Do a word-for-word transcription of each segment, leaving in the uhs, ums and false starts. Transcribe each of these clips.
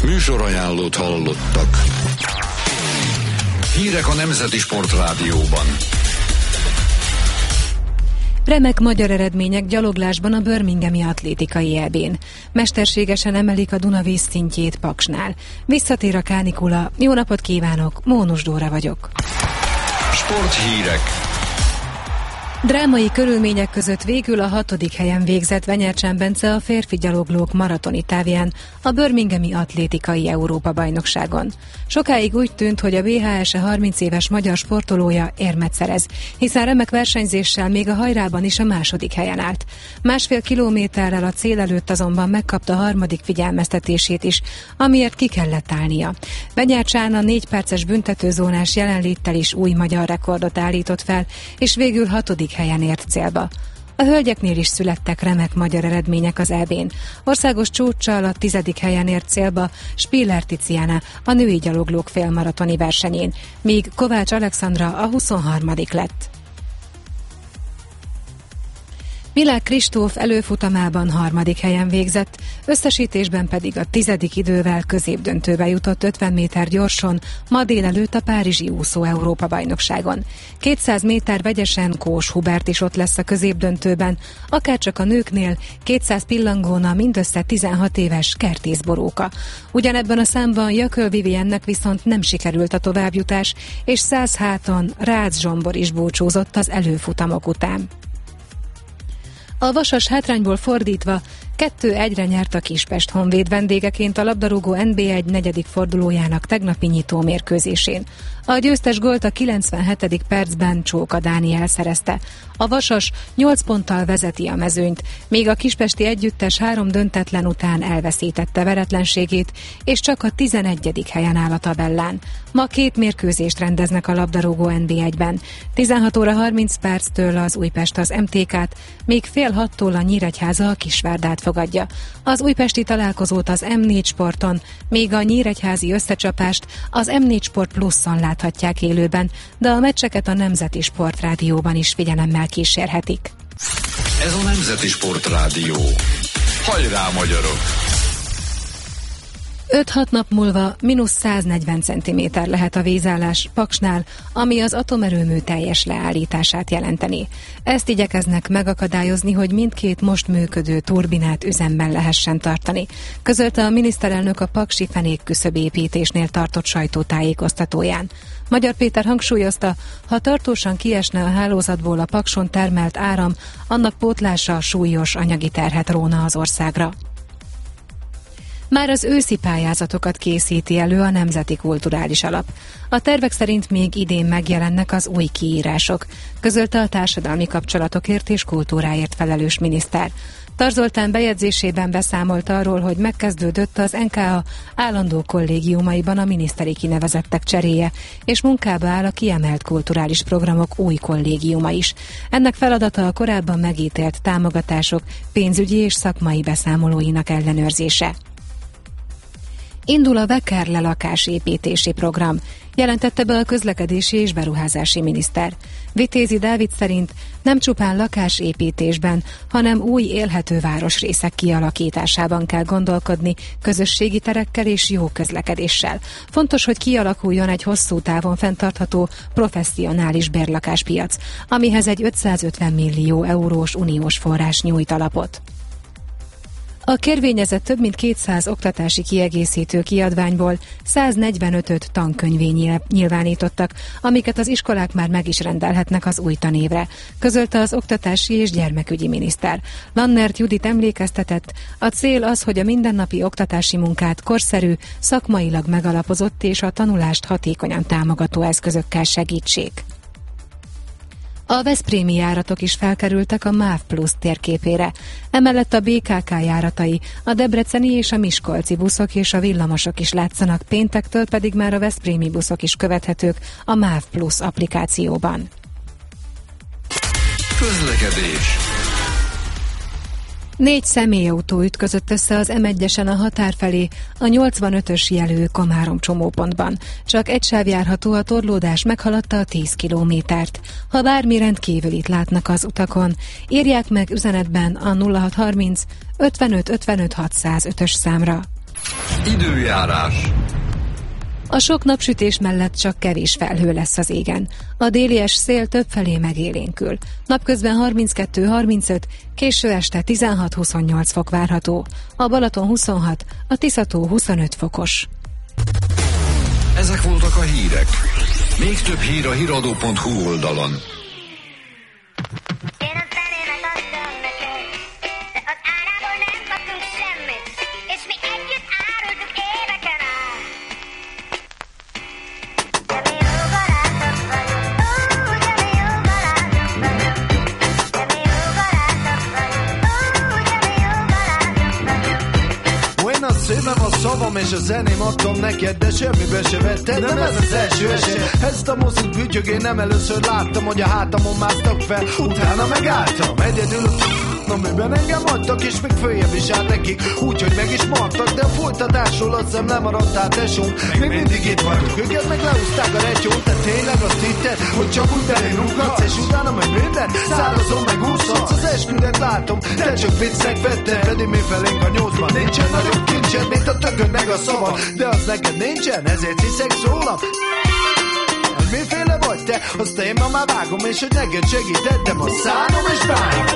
Műsorajánlót hallottak. Hírek a Nemzeti Sportrádióban. Remek magyar eredmények gyaloglásban a birminghami atlétikai é bén. Mesterségesen emelik a Duna vízszintjét Paksnál. Visszatér a kánikula. Jó napot kívánok, Mónus Dóra vagyok. Sporthírek. Drámai körülmények között végül a hatodik helyen végzett Venyercsán Bence a férfi gyaloglók maratoni távján a birminghami atlétikai Európa-bajnokságon. Sokáig úgy tűnt, hogy a bé há es harminc éves magyar sportolója érmet szerez, hiszen remek versenyzéssel még a hajrában is a második helyen állt. Másfél kilométerrel a cél előtt azonban megkapta harmadik figyelmeztetését is, amiért ki kellett állnia. Venyercsán a négy perces büntetőzónás jelenléttel is új magyar rekordot állított fel, és végül hatodik helyen ért célba. A hölgyeknél is születtek remek magyar eredmények az é bén. Országos csúccsal a tizedik helyen ért célba Spiller Tiziana a női gyaloglók félmaratoni versenyén, míg Kovács Alexandra a huszonharmadik lett. Milák Kristóf előfutamában harmadik helyen végzett, összesítésben pedig a tizedik idővel középdöntőbe jutott ötven méter gyorson ma délelőtt a párizsi úszó Európa-bajnokságon. kétszáz méter vegyesen Kós Hubert is ott lesz a középdöntőben, akárcsak a nőknél kétszáz pillangóna mindössze tizenhat éves Kertész Boróka. Ugyanebben a számban Jököl Viviennek viszont nem sikerült a továbbjutás, és száz háton Rácz Zsombor is búcsúzott az előfutamok után. A Vasas hátrányból fordítva kettő egyre nyert a Kispest Honvéd vendégeként a labdarúgó en bé egy negyedik fordulójának tegnapi nyitó mérkőzésén. A győztes gólt a kilencvenhetedik percben Csóka Dániel szerezte. A Vasas nyolc ponttal vezeti a mezőnyt, míg a kispesti együttes három döntetlen után elveszítette veretlenségét, és csak a tizenegyedik helyen áll a tabellán. Ma két mérkőzést rendeznek a labdarúgó en bé egyben. tizenhat óra harminc perctől az Újpest az em té ká-t, még fél hattól a Nyíregyháza a Kisvárdát fogadja. Az újpesti találkozót az em négy Sporton, még a nyíregyházi összecsapást az em négy Sport Pluszon láthatják élőben, de a meccseket a Nemzeti Sportrádióban is figyelemmel kísérhetik. Ez a Nemzeti Sportrádió. Hajrá, magyarok! öt-hat nap múlva mínusz száznegyven centiméter lehet a vízállás Paksnál, ami az atomerőmű teljes leállítását jelenteni. Ezt igyekeznek megakadályozni, hogy mindkét most működő turbinát üzemben lehessen tartani, közölte a miniszterelnök a paksi fenék küszöbépítésnél tartott sajtótájékoztatóján. Magyar Péter hangsúlyozta, ha tartósan kiesne a hálózatból a Pakson termelt áram, annak pótlása súlyos anyagi terhet róna az országra. Már az őszi pályázatokat készíti elő a Nemzeti Kulturális Alap. A tervek szerint még idén megjelennek az új kiírások, közölte a társadalmi kapcsolatokért és kultúráért felelős miniszter. Tar Zoltán bejegyzésében beszámolt arról, hogy megkezdődött az en ká á állandó kollégiumaiban a miniszteri kinevezettek cseréje, és munkába áll a kiemelt kulturális programok új kollégiuma is. Ennek feladata a korábban megítélt támogatások pénzügyi és szakmai beszámolóinak ellenőrzése. Indul a Vekerle lakásépítési program, jelentette be a közlekedési és beruházási miniszter. Vitézi Dávid szerint nem csupán lakásépítésben, hanem új élhető városrészek kialakításában kell gondolkodni, közösségi terekkel és jó közlekedéssel. Fontos, hogy kialakuljon egy hosszú távon fenntartható, professzionális bérlakáspiac, amihez egy ötszázötven millió eurós uniós forrás nyújt alapot. A kérvényezett több mint kétszáz oktatási kiegészítő kiadványból száznegyvenötöt tankönyvé nyilvánítottak, amiket az iskolák már meg is rendelhetnek az új tanévre, közölte az oktatási és gyermekügyi miniszter. Lannert Judit emlékeztetett, a cél az, hogy a mindennapi oktatási munkát korszerű, szakmailag megalapozott és a tanulást hatékonyan támogató eszközökkel segítsék. A veszprémi járatok is felkerültek a MÁV Plusz térképére. Emellett a bé ká ká járatai, a debreceni és a miskolci buszok és a villamosok is látszanak, péntektől pedig már a veszprémi buszok is követhetők a MÁV Plusz applikációban. Közlekedés. Négy személyautó ütközött össze az em egyesen a határ felé, a nyolcvanötös jelű Komárom csomópontban. Csak egy sáv járható, a torlódás meghaladta a tíz kilométert. Ha bármi rendkívülit látnak az utakon, írják meg üzenetben a nulla hat harminc ötvenöt ötvenöt hatszázötös számra. Időjárás. A sok napsütés mellett csak kevés felhő lesz az égen. A délies szél többfelé megélénkül. Napközben harminckettő harmincöt, késő este tizenhat-huszonnyolc fok várható. A Balaton huszonhat, a Tiszató huszonöt fokos. Ezek voltak a hírek. Még több hír a híradó pont hu oldalon. Szívem a szavam és a zeném adtam neked, de semmibe se vetted, nem ez az első eset. Ezt a mozdult bütyög én nem először láttam, hogy a hátamon másztak fel, utána megálltam. Egyedül amiben engem adtak, és még följebb is állt nekik, úgyhogy meg is martak, de a folytatásról azt hiszem lemaradtál tesóm. Még mindig itt vagyunk, őket meg leúzták a retyót, te tényleg azt hitted, hogy csak úgy belém rúghatsz, és utána meg minden szárazom meg úszhatsz. Az esküdet látom, te csak viccnek vetted, pedig mi felénk a nyolcban nincsen nagyobb kincsed, mint a tököd meg a szavad, de az neked nincsen, ezért hiszek rólam. Miféle vagy te, azt én ma már vágom, és hogy neked segítettem a szánom és bánom.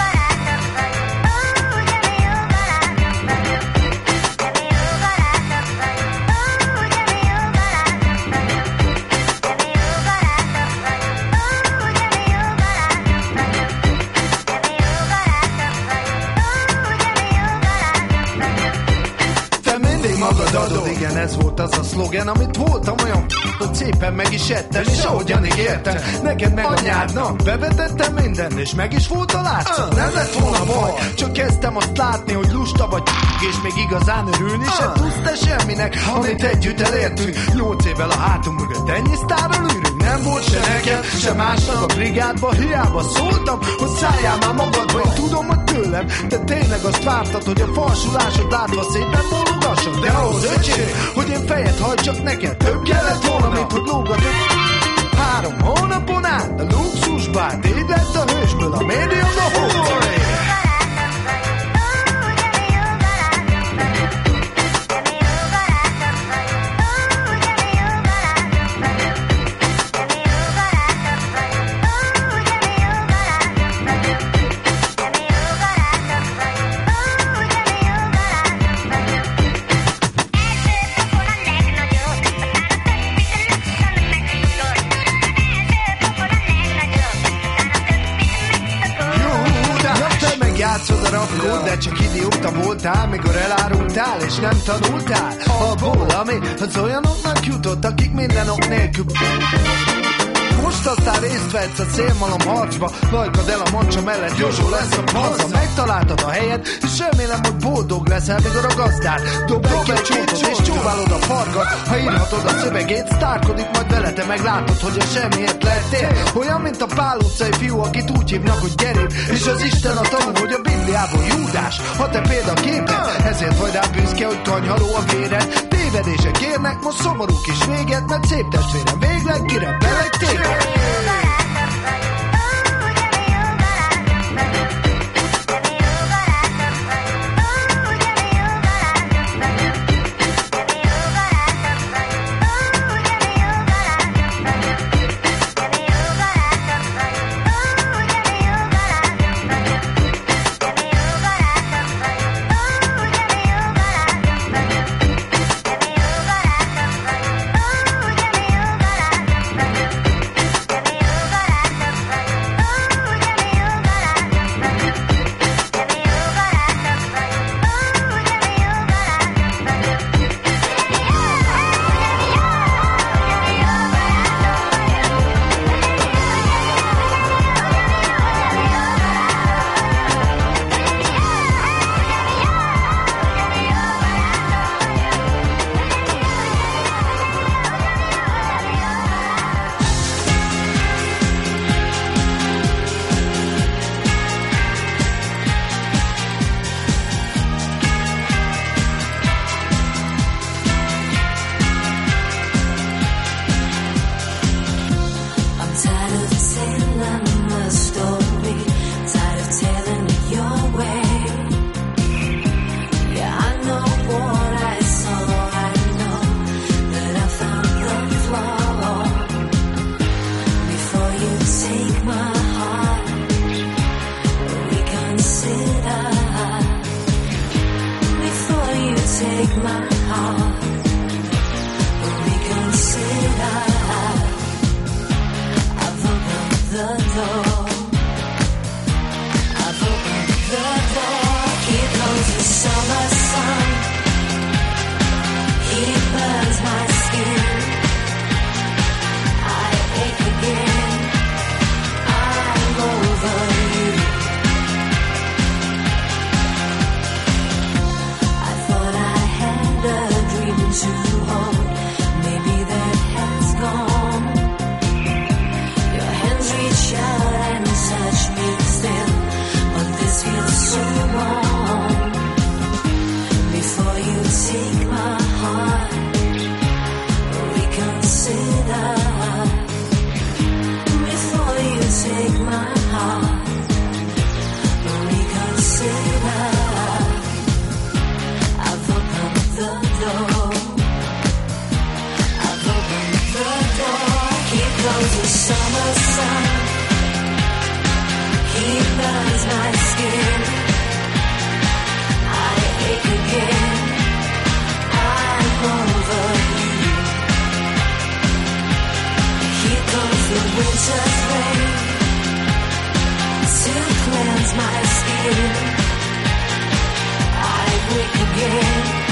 Adod, igen, ez volt az a szlogen, amit voltam olyan hogy szépen meg is ettem, és ahogyan ígértem, neked meg a nyádnak bevetettem minden, és meg is volt a látszat, nem lett volna baj, csak kezdtem azt látni, hogy lusta vagy, és még igazán örülni sem tudsz te semminek, amit együtt elértünk, nyolc évvel a hátunk mögött ennyi sztárral űrünk, nem volt se nekem, se másnak a brigádba, hiába szóltam, hogy szálljál már magadba, én tudom, hogy tőlem, de tényleg azt vártad, hogy a falsulásod látva szépen bólogasson, de ahhoz öcsém, hogy én fejet hajtsak neked, több kellett volna, mint hogy lógatod. Három hónapon át a luxusbát, így lett a hősből a médium a hózolé. De csak idióta voltál, mikor elárultál, és nem tanultál abból, ami az olyanoknak jutott, akik minden ok nélkül. Most aztán részt vetsz a szélmalom harcba, lajkad el a mancsa mellett, Józsó lesz a haza. Megtaláltad a helyed, és remélem, hogy boldog leszel, mikor a gazdár dob egy csótot, és csóválod a farkat. Ha írhatod a szövegét, sztárkodik majd vele, te meglátod, hogy a semmiért lettél. Olyan, mint a Pál utcai fiú, akit úgy hívnak, hogy Gerib, és az Isten a tanú, hogy a Bibliából Júdás. Ha te példaképed, ezért vagy rá büszke, hogy kanyhaló a véred. Tévedések érnek, most szomorú kis véget, mert szép testvérem végleg kirepelek téged. the door. I've opened the door. Here comes the summer sun. He burns my skin. I ache again. I'm over you. I thought I had a dream to hold. Maybe that has gone. Your hands reach out and touch me still, but this feels so wrong. Before you take my heart, reconsider. Before you take my heart, reconsider. I've opened the door. I've opened the door. Here comes the summer sun. He burns my skin. I ache again. I'm over you. Here comes the winter's rain to cleanse my skin. I wake again.